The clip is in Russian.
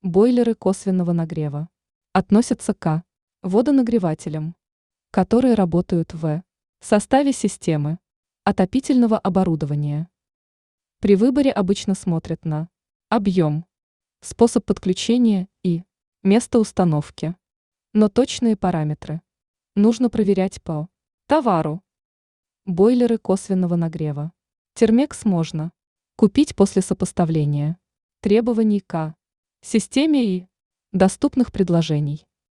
Бойлеры косвенного нагрева относятся к водонагревателям, которые работают в составе системы отопительного оборудования. При выборе обычно смотрят на объем, способ подключения и место установки. Но точные параметры нужно проверять по товару. Бойлеры косвенного нагрева. Термекс можно купить после сопоставления требований к системе и доступных предложений.